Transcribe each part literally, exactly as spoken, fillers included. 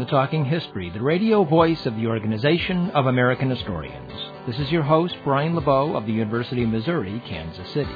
Talking History, the radio voice of the Organization of American Historians. This is your host, Brian LeBeau of the University of Missouri, Kansas City.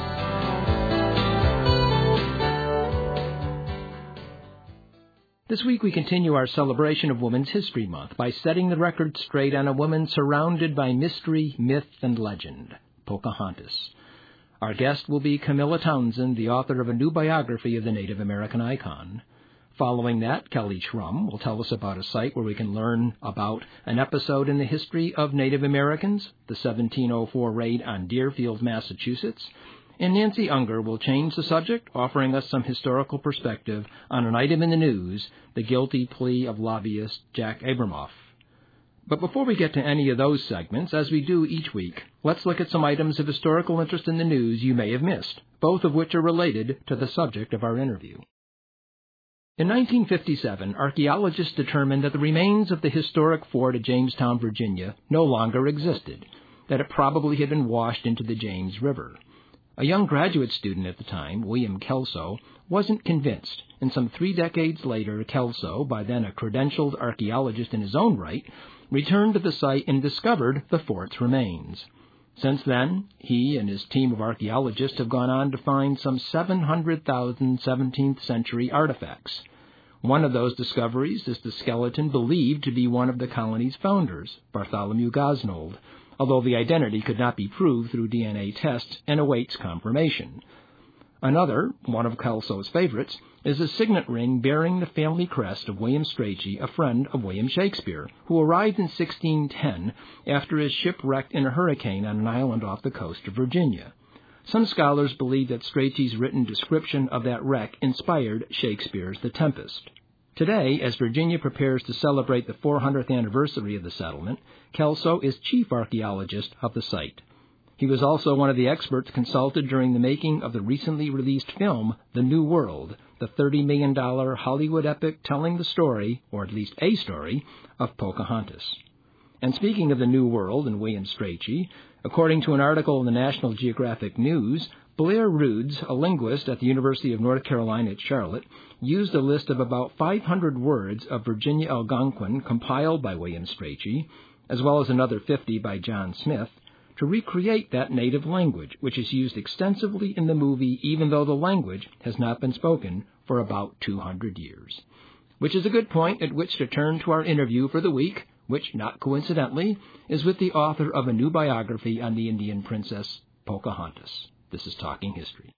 This week we continue our celebration of Women's History Month by setting the record straight on a woman surrounded by mystery, myth, and legend, Pocahontas. Our guest will be Camilla Townsend, the author of a new biography of the Native American icon. Following that, Kelly Schrum will tell us about a site where we can learn about an episode in the history of Native Americans, the seventeen oh four raid on Deerfield, Massachusetts. And Nancy Unger will change the subject, offering us some historical perspective on an item in the news, the guilty plea of lobbyist Jack Abramoff. But before we get to any of those segments, as we do each week, let's look at some items of historical interest in the news you may have missed, both of which are related to the subject of our interview. In nineteen fifty-seven, archaeologists determined that the remains of the historic fort at Jamestown, Virginia, no longer existed, that it probably had been washed into the James River. A young graduate student at the time, William Kelso, wasn't convinced, and some three decades later, Kelso, by then a credentialed archaeologist in his own right, returned to the site and discovered the fort's remains. Since then, he and his team of archaeologists have gone on to find some seven hundred thousand seventeenth century artifacts. One of those discoveries is the skeleton believed to be one of the colony's founders, Bartholomew Gosnold, although the identity could not be proved through D N A tests and awaits confirmation. Another, one of Kelso's favorites, is a signet ring bearing the family crest of William Strachey, a friend of William Shakespeare, who arrived in sixteen ten after his ship wrecked in a hurricane on an island off the coast of Virginia. Some scholars believe that Strachey's written description of that wreck inspired Shakespeare's The Tempest. Today, as Virginia prepares to celebrate the four hundredth anniversary of the settlement, Kelso is chief archaeologist of the site. He was also one of the experts consulted during the making of the recently released film, The New World, the thirty million dollars Hollywood epic telling the story, or at least a story, of Pocahontas. And speaking of The New World and William Strachey, according to an article in the National Geographic News, Blair Roods, a linguist at the University of North Carolina at Charlotte, used a list of about five hundred words of Virginia Algonquin compiled by William Strachey, as well as another fifty by John Smith, to recreate that native language, which is used extensively in the movie even though the language has not been spoken for about two hundred years. Which is a good point at which to turn to our interview for the week, which, not coincidentally, is with the author of a new biography on the Indian princess, Pocahontas. This is Talking History.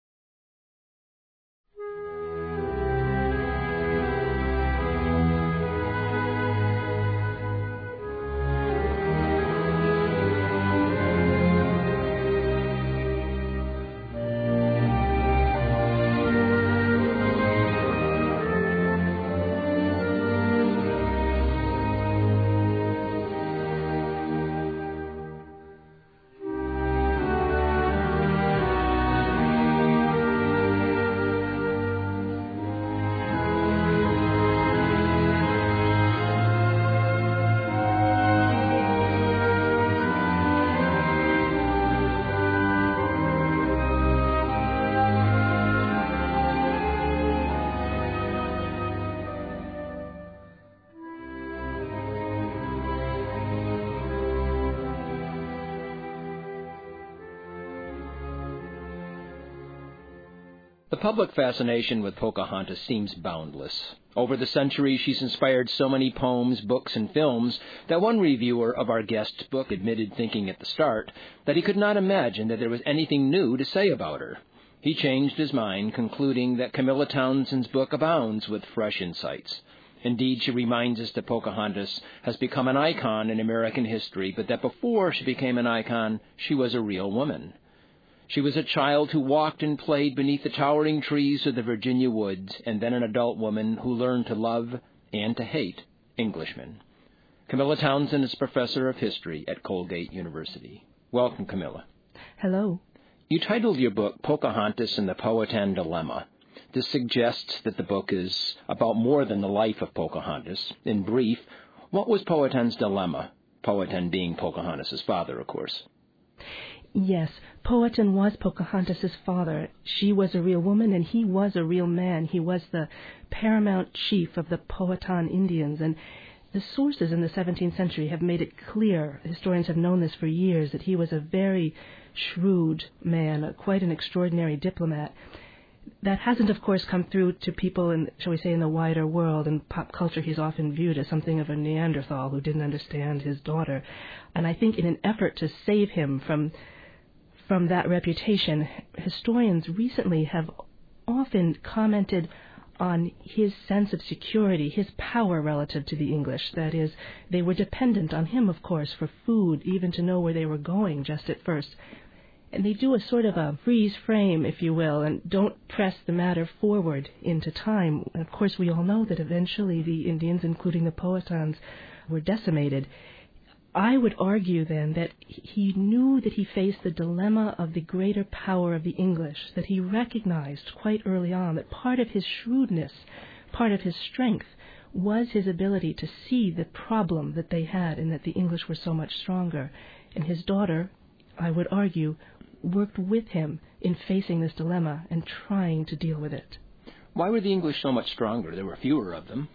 The public fascination with Pocahontas seems boundless. Over the centuries, she's inspired so many poems, books, and films that one reviewer of our guest's book admitted thinking at the start that he could not imagine that there was anything new to say about her. He changed his mind, concluding that Camilla Townsend's book abounds with fresh insights. Indeed, she reminds us that Pocahontas has become an icon in American history, but that before she became an icon, she was a real woman. She was a child who walked and played beneath the towering trees of the Virginia woods, and then an adult woman who learned to love and to hate Englishmen. Camilla Townsend is professor of history at Colgate University. Welcome, Camilla. Hello. You titled your book Pocahontas and the Powhatan Dilemma. This suggests that the book is about more than the life of Pocahontas. In brief, what was Powhatan's dilemma? Powhatan being Pocahontas' father, of course. Yes, Powhatan was Pocahontas' father. She was a real woman, and he was a real man. He was the paramount chief of the Powhatan Indians, and the sources in the seventeenth century have made it clear, historians have known this for years, that he was a very shrewd man, quite an extraordinary diplomat. That hasn't, of course, come through to people in, shall we say, in the wider world. In pop culture, he's often viewed as something of a Neanderthal who didn't understand his daughter. And I think in an effort to save him from from that reputation, historians recently have often commented on his sense of security, his power relative to the English. That is, they were dependent on him, of course, for food, even to know where they were going just at first. And they do a sort of a freeze frame, if you will, and don't press the matter forward into time. And of course, we all know that eventually the Indians, including the Powhatans, were decimated. I would argue, then, that he knew that he faced the dilemma of the greater power of the English, that he recognized quite early on that part of his shrewdness, part of his strength, was his ability to see the problem that they had and that the English were so much stronger. And his daughter, I would argue, worked with him in facing this dilemma and trying to deal with it. Why were the English so much stronger? There were fewer of them.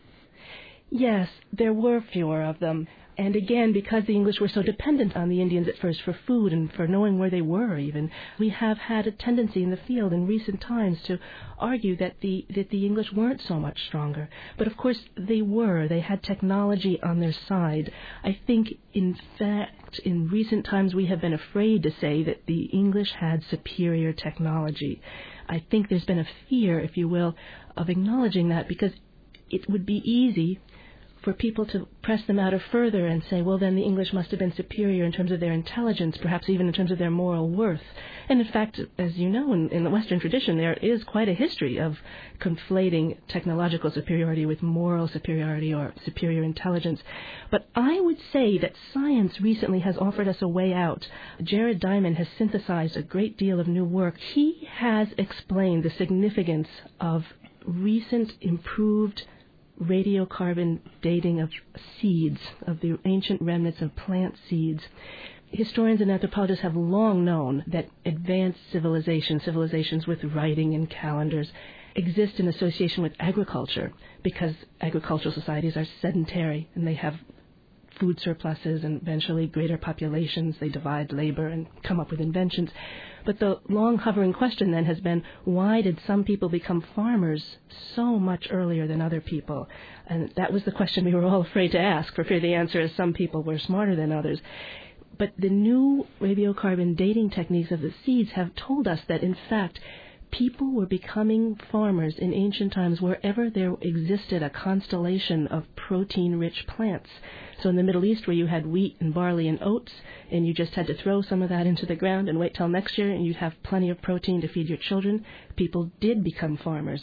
Yes, there were fewer of them. And again, because the English were so dependent on the Indians at first for food and for knowing where they were even, we have had a tendency in the field in recent times to argue that the that the English weren't so much stronger. But of course they were. They had technology on their side. I think, in fact, in recent times we have been afraid to say that the English had superior technology. I think there's been a fear, if you will, of acknowledging that, because it would be easy for people to press the matter further and say, well, then the English must have been superior in terms of their intelligence, perhaps even in terms of their moral worth. And in fact, as you know, in, in the Western tradition, there is quite a history of conflating technological superiority with moral superiority or superior intelligence. But I would say that science recently has offered us a way out. Jared Diamond has synthesized a great deal of new work. He has explained the significance of recent improved radiocarbon dating of seeds, of the ancient remnants of plant seeds. Historians and anthropologists have long known that advanced civilizations, civilizations with writing and calendars, exist in association with agriculture, because agricultural societies are sedentary and they have food surpluses and eventually greater populations. They divide labor and come up with inventions. But the long hovering question then has been, why did some people become farmers so much earlier than other people? And that was the question we were all afraid to ask, for fear the answer is some people were smarter than others. But the new radiocarbon dating techniques of the seeds have told us that, in fact, people were becoming farmers in ancient times wherever there existed a constellation of protein-rich plants. So in the Middle East, where you had wheat and barley and oats, and you just had to throw some of that into the ground and wait till next year, and you'd have plenty of protein to feed your children, people did become farmers.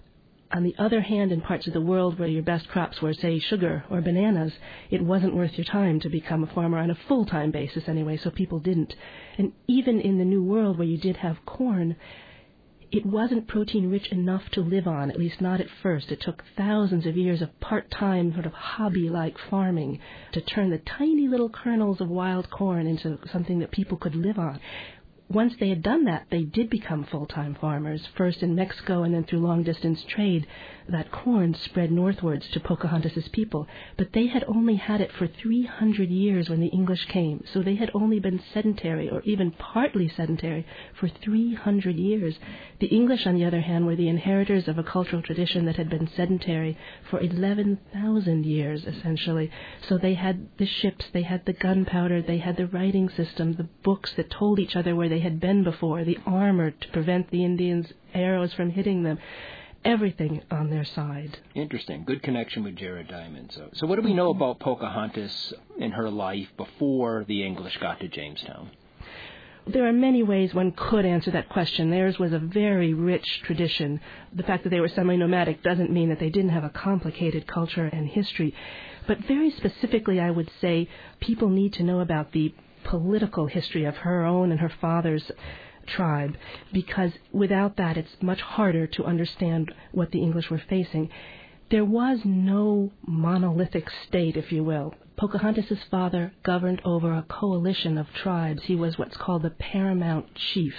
On the other hand, in parts of the world where your best crops were, say, sugar or bananas, it wasn't worth your time to become a farmer on a full-time basis anyway, so people didn't. And even in the New World, where you did have corn, it wasn't protein-rich enough to live on, at least not at first. It took thousands of years of part-time, sort of hobby-like farming to turn the tiny little kernels of wild corn into something that people could live on. Once they had done that, they did become full-time farmers, first in Mexico and then through long-distance trade. That corn spread northwards to Pocahontas' people, but they had only had it for three hundred years when the English came, so they had only been sedentary, or even partly sedentary, for three hundred years. The English, on the other hand, were the inheritors of a cultural tradition that had been sedentary for eleven thousand years, essentially. So they had the ships, they had the gunpowder, they had the writing system, the books that told each other where they had been before, the armor to prevent the Indians' arrows from hitting them. Everything on their side. Interesting. Good connection with Jared Diamond. So, so what do we know about Pocahontas and her life before the English got to Jamestown? There are many ways one could answer that question. Theirs was a very rich tradition. The fact that they were semi-nomadic doesn't mean that they didn't have a complicated culture and history. But very specifically, I would say people need to know about the political history of her own and her father's tribe, because without that it's much harder to understand what the English were facing. There was no monolithic state, if you will. Pocahontas' father governed over a coalition of tribes. He was what's called the paramount chief.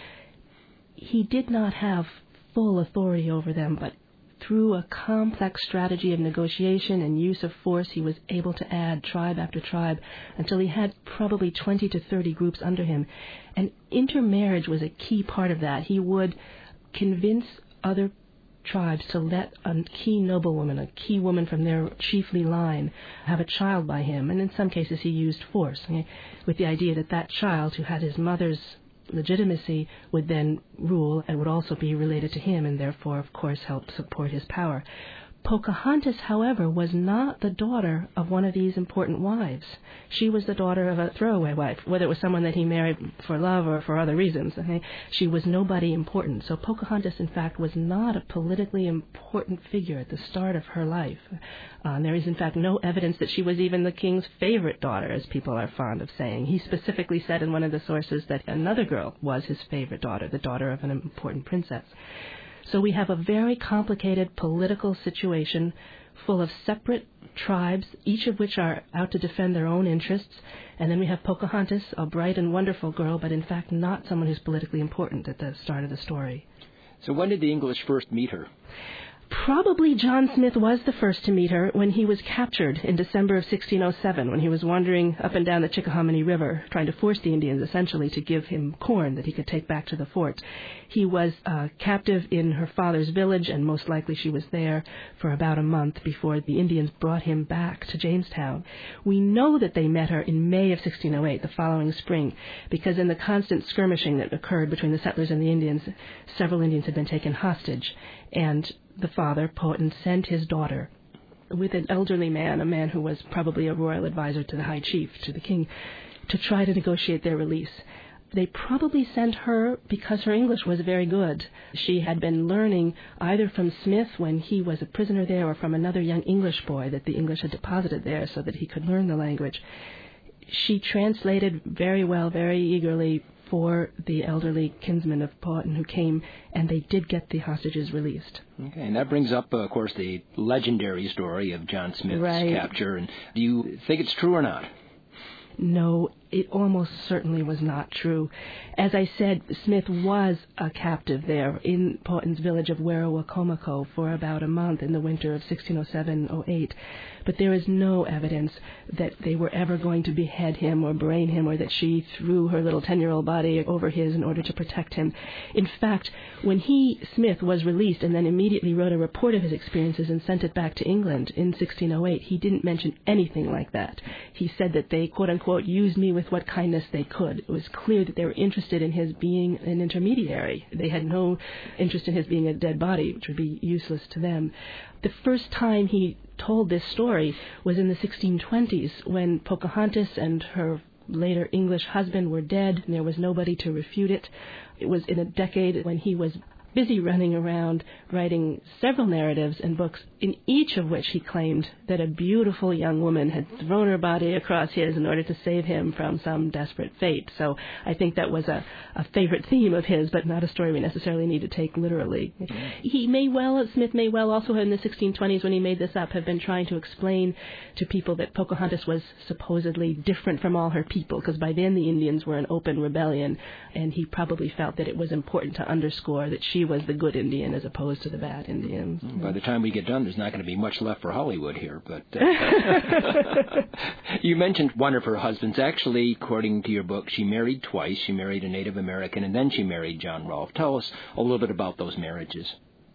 He did not have full authority over them, but through a complex strategy of negotiation and use of force, he was able to add tribe after tribe until he had probably twenty to thirty groups under him. And intermarriage was a key part of that. He would convince other tribes to let a key noblewoman, a key woman from their chiefly line, have a child by him. And in some cases he used force, okay, with the idea that that child, who had his mother's legitimacy, would then rule and would also be related to him and therefore, of course, help support his power. Pocahontas, however, was not the daughter of one of these important wives. She was the daughter of a throwaway wife, whether it was someone that he married for love or for other reasons. Okay? She was nobody important. So Pocahontas, in fact, was not a politically important figure at the start of her life. Uh, there is, in fact, no evidence that she was even the king's favorite daughter, as people are fond of saying. He specifically said in one of the sources that another girl was his favorite daughter, the daughter of an important princess. So we have a very complicated political situation full of separate tribes, each of which are out to defend their own interests. And then we have Pocahontas, a bright and wonderful girl, but in fact not someone who's politically important at the start of the story. So when did the English first meet her? Probably John Smith was the first to meet her when he was captured in December of sixteen oh seven, when he was wandering up and down the Chickahominy River, trying to force the Indians essentially to give him corn that he could take back to the fort. He was uh, captive in her father's village, and most likely she was there for about a month before the Indians brought him back to Jamestown. We know that they met her in May of sixteen oh eight, the following spring, because in the constant skirmishing that occurred between the settlers and the Indians, several Indians had been taken hostage, and the father, Powhatan, sent his daughter with an elderly man, a man who was probably a royal advisor to the high chief, to the king, to try to negotiate their release. They probably sent her because her English was very good. She had been learning either from Smith when he was a prisoner there or from another young English boy that the English had deposited there so that he could learn the language. She translated very well, very eagerly for the elderly kinsman of Powhatan who came, and they did get the hostages released. Okay, and that brings up, uh, of course, the legendary story of John Smith's right. capture. And do you think it's true or not? No, it almost certainly was not true. As I said, Smith was a captive there in Powhatan's village of Werowocomoco for about a month in the winter of sixteen oh seven oh eight. But there is no evidence that they were ever going to behead him or brain him, or that she threw her little ten-year-old body over his in order to protect him. In fact, when he, Smith, was released and then immediately wrote a report of his experiences and sent it back to England in sixteen oh eight, he didn't mention anything like that. He said that they, quote-unquote, used me with what kindness they could. It was clear that they were interested in his being an intermediary. They had no interest in his being a dead body, which would be useless to them. The first time he told this story was in the sixteen twenties, when Pocahontas and her later English husband were dead, and there was nobody to refute it. It was in a decade when he was busy running around writing several narratives and books, in each of which he claimed that a beautiful young woman had thrown her body across his in order to save him from some desperate fate. So I think that was a, a favorite theme of his, but not a story we necessarily need to take literally. Mm-hmm. He may well, Smith may well also in the sixteen twenties, when he made this up, have been trying to explain to people that Pocahontas was supposedly different from all her people, because by then the Indians were in open rebellion, and he probably felt that it was important to underscore that she was the good Indian as opposed to the bad Indian. By the time we get done, there's not going to be much left for Hollywood here. But uh, you mentioned one of her husbands. Actually, according to your book, she married twice. She married a Native American, and then she married John Rolfe. Tell us a little bit about those marriages.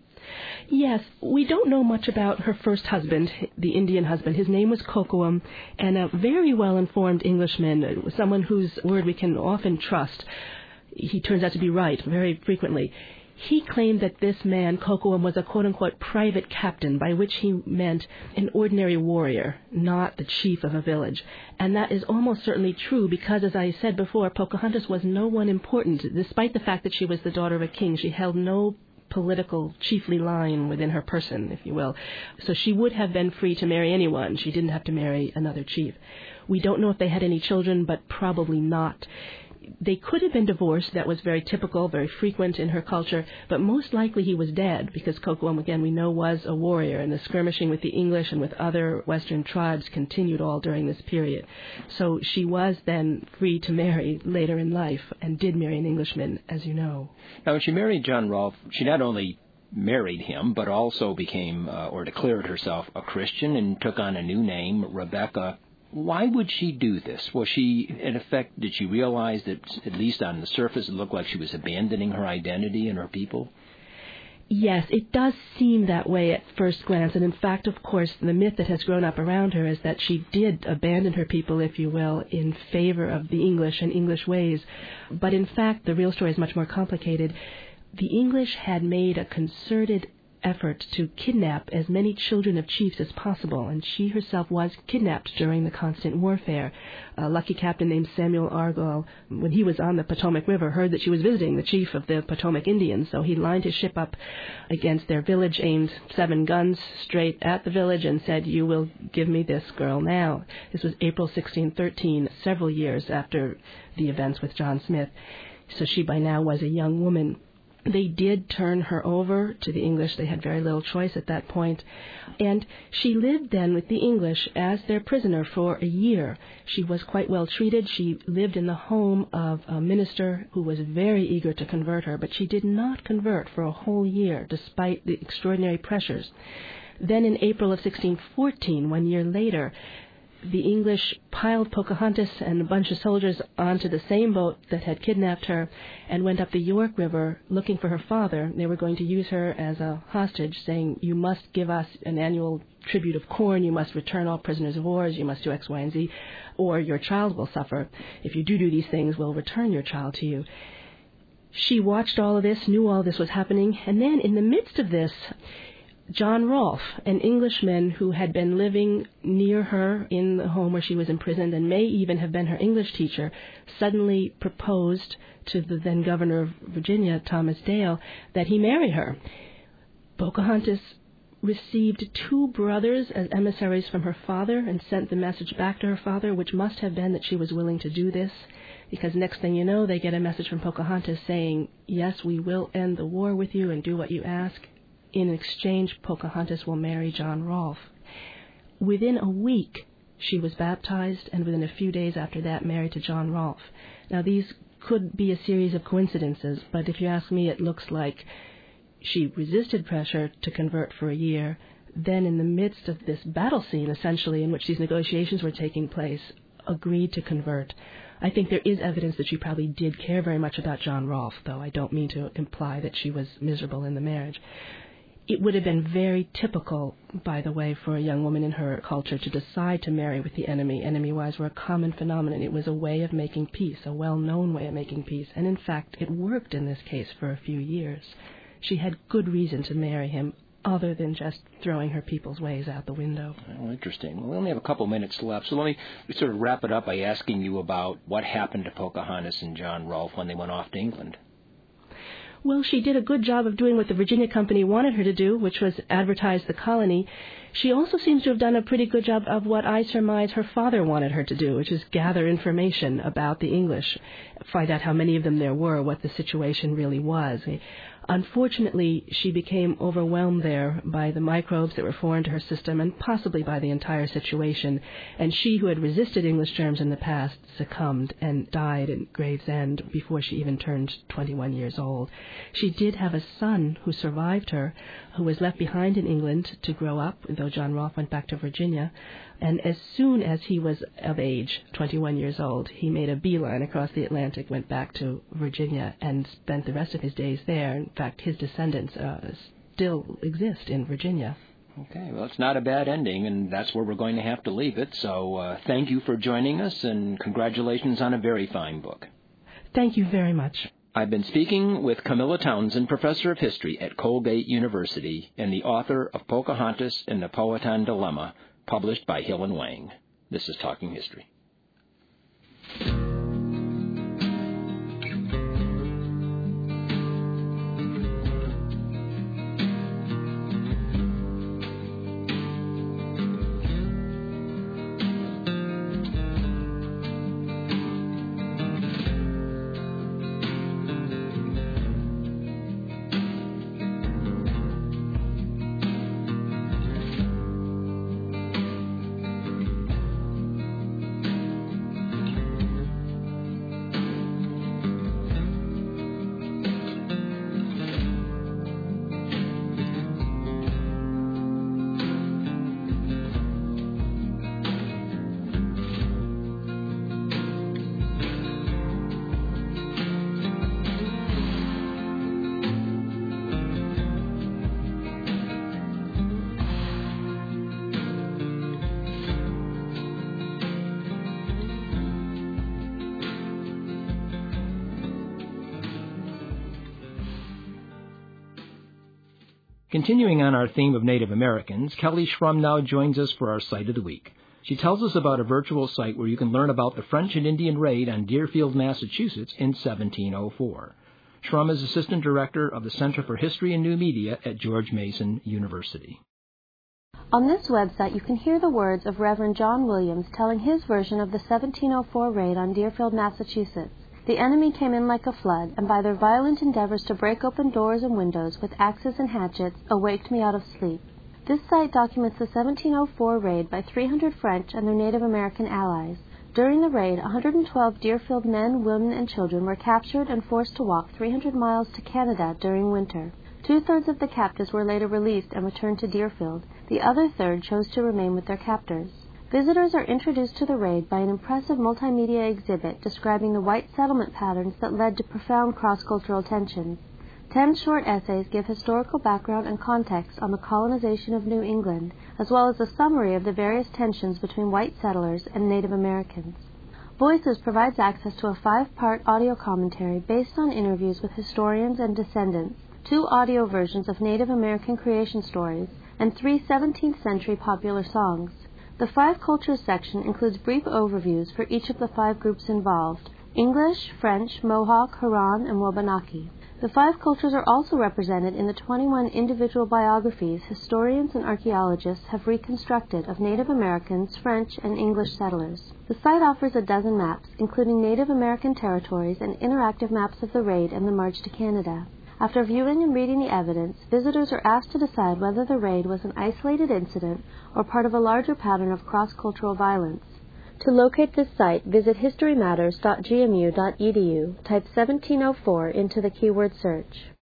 Yes, we don't know much about her first husband, the Indian husband. His name was Kocoum, and a very well-informed Englishman, someone whose word we can often trust. He turns out to be right very frequently. He claimed that this man, Kocoum, was a quote-unquote private captain, by which he meant an ordinary warrior, not the chief of a village. And that is almost certainly true because, as I said before, Pocahontas was no one important. Despite the fact that she was the daughter of a king, she held no political chiefly line within her person, if you will. So she would have been free to marry anyone. She didn't have to marry another chief. We don't know if they had any children, but probably not. They could have been divorced. That was very typical, very frequent in her culture, but most likely he was dead because Kocoum, again, we know was a warrior, and the skirmishing with the English and with other Western tribes continued all during this period. So she was then free to marry later in life and did marry an Englishman, as you know. Now, when she married John Rolfe, she not only married him, but also became uh, or declared herself a Christian and took on a new name, Rebecca. Why would she do this? Was she, in effect, did she realize that, at least on the surface, it looked like she was abandoning her identity and her people? Yes, it does seem that way at first glance. And in fact, of course, the myth that has grown up around her is that she did abandon her people, if you will, in favor of the English and English ways. But in fact, the real story is much more complicated. The English had made a concerted effort to kidnap as many children of chiefs as possible, and she herself was kidnapped during the constant warfare. A lucky captain named Samuel Argall, when he was on the Potomac River, heard that she was visiting the chief of the Potomac Indians, so he lined his ship up against their village, aimed seven guns straight at the village, and said, "You will give me this girl now." This was April sixteen thirteen, several years after the events with John Smith. So she by now was a young woman. They did turn her over to the English. They had very little choice at that point. And she lived then with the English as their prisoner for a year. She was quite well treated. She lived in the home of a minister who was very eager to convert her, but she did not convert for a whole year, despite the extraordinary pressures. Then in April of sixteen fourteen, one year later, the English piled Pocahontas and a bunch of soldiers onto the same boat that had kidnapped her and went up the York River looking for her father. They were going to use her as a hostage, saying, "You must give us an annual tribute of corn, you must return all prisoners of war, you must do X, Y, and Z, or your child will suffer. If you do do these things, we'll return your child to you." She watched all of this, knew all this was happening, and then in the midst of this, John Rolfe, an Englishman who had been living near her in the home where she was imprisoned and may even have been her English teacher, suddenly proposed to the then governor of Virginia, Thomas Dale, that he marry her. Pocahontas received two brothers as emissaries from her father and sent the message back to her father, which must have been that she was willing to do this, because next thing you know, they get a message from Pocahontas saying, "Yes, we will end the war with you and do what you ask. In exchange, Pocahontas will marry John Rolfe." Within a week, she was baptized, and within a few days after that, married to John Rolfe. Now, these could be a series of coincidences, but if you ask me, it looks like she resisted pressure to convert for a year. Then, in the midst of this battle scene, essentially, in which these negotiations were taking place, agreed to convert. I think there is evidence that she probably did care very much about John Rolfe, though I don't mean to imply that she was miserable in the marriage. It would have been very typical, by the way, for a young woman in her culture to decide to marry with the enemy. Enemy wives were a common phenomenon. It was a way of making peace, a well-known way of making peace. And in fact, it worked in this case for a few years. She had good reason to marry him, other than just throwing her people's ways out the window. Oh, interesting. Well, we only have a couple minutes left, so let me sort of wrap it up by asking you about what happened to Pocahontas and John Rolfe when they went off to England. Well, she did a good job of doing what the Virginia Company wanted her to do, which was advertise the colony. She also seems to have done a pretty good job of what I surmise her father wanted her to do, which is gather information about the English, find out how many of them there were, what the situation really was. Unfortunately, she became overwhelmed there by the microbes that were foreign to her system and possibly by the entire situation. And she, who had resisted English germs in the past, succumbed and died at Gravesend before she even turned twenty-one years old. She did have a son who survived her, who was left behind in England to grow up, though John Rolfe went back to Virginia. And as soon as he was of age, twenty-one years old, he made a beeline across the Atlantic, went back to Virginia, and spent the rest of his days there. In fact, his descendants uh, still exist in Virginia. Okay, well, it's not a bad ending, and that's where we're going to have to leave it. So uh, thank you for joining us, and congratulations on a very fine book. Thank you very much. I've been speaking with Camilla Townsend, professor of history at Colgate University, and the author of Pocahontas and the Powhatan Dilemma, published by Hill and Wang. This is Talking History. Continuing on our theme of Native Americans, Kelly Schrum now joins us for our Site of the Week. She tells us about a virtual site where you can learn about the French and Indian raid on Deerfield, Massachusetts in seventeen oh four. Schrum is Assistant Director of the Center for History and New Media at George Mason University. On this website, you can hear the words of Reverend John Williams telling his version of the seventeen oh four raid on Deerfield, Massachusetts. The enemy came in like a flood, and by their violent endeavors to break open doors and windows with axes and hatchets, awaked me out of sleep. This site documents the seventeen oh four raid by three hundred French and their Native American allies. During the raid, one hundred twelve Deerfield men, women, and children were captured and forced to walk three hundred miles to Canada during winter. Two-thirds of the captives were later released and returned to Deerfield. The other third chose to remain with their captors. Visitors are introduced to the raid by an impressive multimedia exhibit describing the white settlement patterns that led to profound cross-cultural tensions. Ten short essays give historical background and context on the colonization of New England, as well as a summary of the various tensions between white settlers and Native Americans. Voices provides access to a five-part audio commentary based on interviews with historians and descendants, two audio versions of Native American creation stories, and three seventeenth century popular songs. The Five Cultures section includes brief overviews for each of the five groups involved: English, French, Mohawk, Huron, and Wabanaki. The five cultures are also represented in the twenty-one individual biographies historians and archaeologists have reconstructed of Native Americans, French, and English settlers. The site offers a dozen maps, including Native American territories and interactive maps of the raid and the march to Canada. After viewing and reading the evidence, visitors are asked to decide whether the raid was an isolated incident or part of a larger pattern of cross-cultural violence. To locate this site, visit history matters dot g m u dot e d u, type seventeen oh four into the keyword search.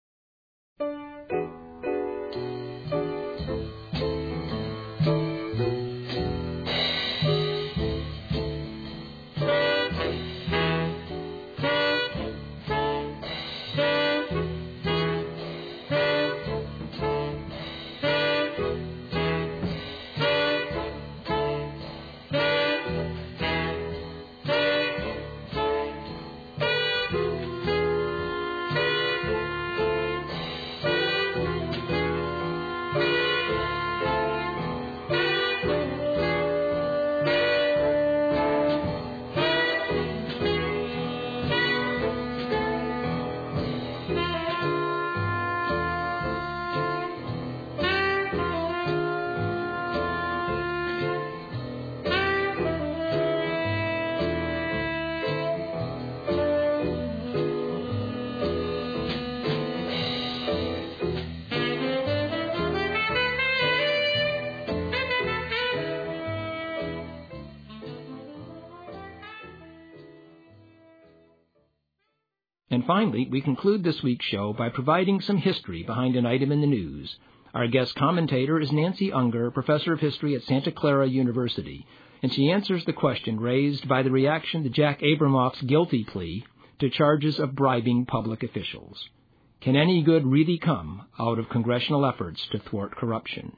And finally, we conclude this week's show by providing some history behind an item in the news. Our guest commentator is Nancy Unger, professor of history at Santa Clara University, and she answers the question raised by the reaction to Jack Abramoff's guilty plea to charges of bribing public officials. Can any good really come out of congressional efforts to thwart corruption?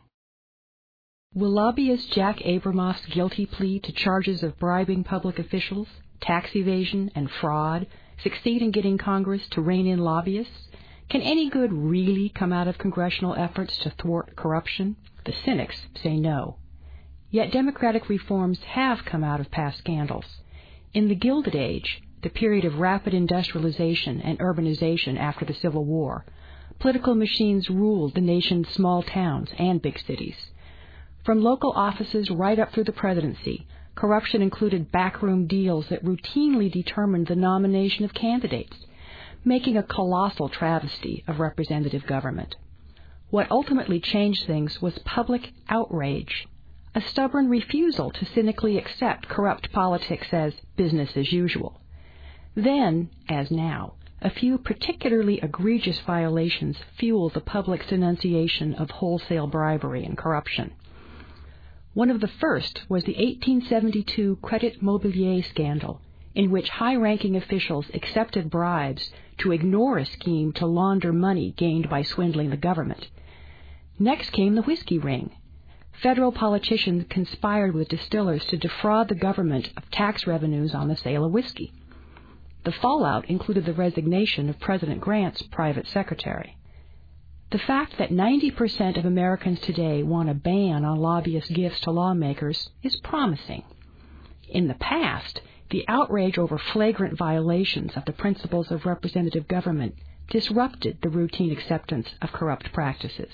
Will lobbyist Jack Abramoff's guilty plea to charges of bribing public officials, tax evasion, and fraud succeed in getting Congress to rein in lobbyists? Can any good really come out of congressional efforts to thwart corruption? The cynics say no. Yet democratic reforms have come out of past scandals. In the Gilded Age, the period of rapid industrialization and urbanization after the Civil War, political machines ruled the nation's small towns and big cities. From local offices right up through the presidency, corruption included backroom deals that routinely determined the nomination of candidates, making a colossal travesty of representative government. What ultimately changed things was public outrage, a stubborn refusal to cynically accept corrupt politics as business as usual. Then, as now, a few particularly egregious violations fuel the public's denunciation of wholesale bribery and corruption. One of the first was the eighteen seventy-two Credit Mobilier scandal, in which high-ranking officials accepted bribes to ignore a scheme to launder money gained by swindling the government. Next came the whiskey ring. Federal politicians conspired with distillers to defraud the government of tax revenues on the sale of whiskey. The fallout included the resignation of President Grant's private secretary. The fact that ninety percent of Americans today want a ban on lobbyist gifts to lawmakers is promising. In the past, the outrage over flagrant violations of the principles of representative government disrupted the routine acceptance of corrupt practices.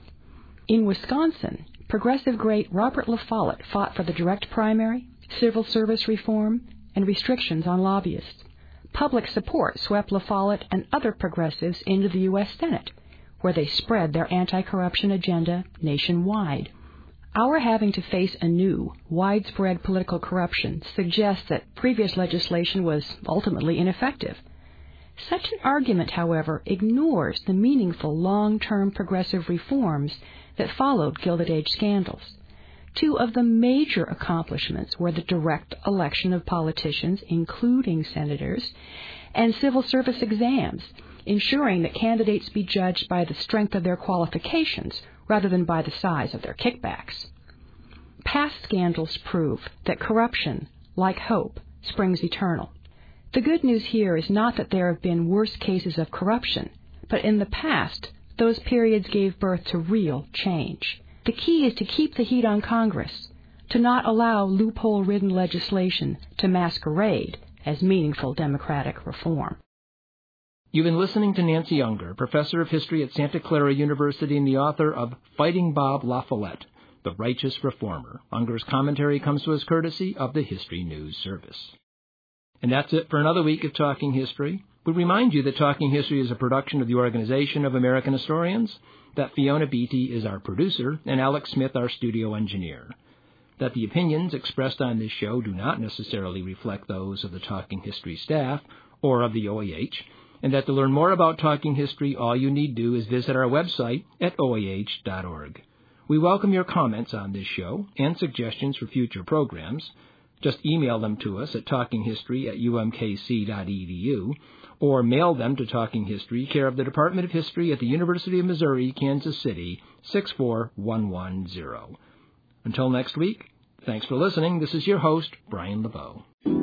In Wisconsin, progressive great Robert La Follette fought for the direct primary, civil service reform, and restrictions on lobbyists. Public support swept La Follette and other progressives into the U S Senate, where they spread their anti-corruption agenda nationwide. Our having to face anew widespread political corruption suggests that previous legislation was ultimately ineffective. Such an argument, however, ignores the meaningful long-term progressive reforms that followed Gilded Age scandals. Two of the major accomplishments were the direct election of politicians, including senators, and civil service exams, ensuring that candidates be judged by the strength of their qualifications rather than by the size of their kickbacks. Past scandals prove that corruption, like hope, springs eternal. The good news here is not that there have been worse cases of corruption, but in the past, those periods gave birth to real change. The key is to keep the heat on Congress, to not allow loophole-ridden legislation to masquerade as meaningful democratic reform. You've been listening to Nancy Unger, professor of history at Santa Clara University and the author of Fighting Bob La Follette, The Righteous Reformer. Unger's commentary comes to us courtesy of the History News Service. And that's it for another week of Talking History. We remind you that Talking History is a production of the Organization of American Historians, that Fiona Beatty is our producer, and Alex Smith our studio engineer. That the opinions expressed on this show do not necessarily reflect those of the Talking History staff or of the O A H, and that to learn more about Talking History, all you need do is visit our website at O A H dot org. We welcome your comments on this show and suggestions for future programs. Just email them to us at talkinghistory at u m k c dot e d u or mail them to Talking History, care of the Department of History at the University of Missouri, Kansas City, six four one one zero. Until next week, thanks for listening. This is your host, Brian LeBeau.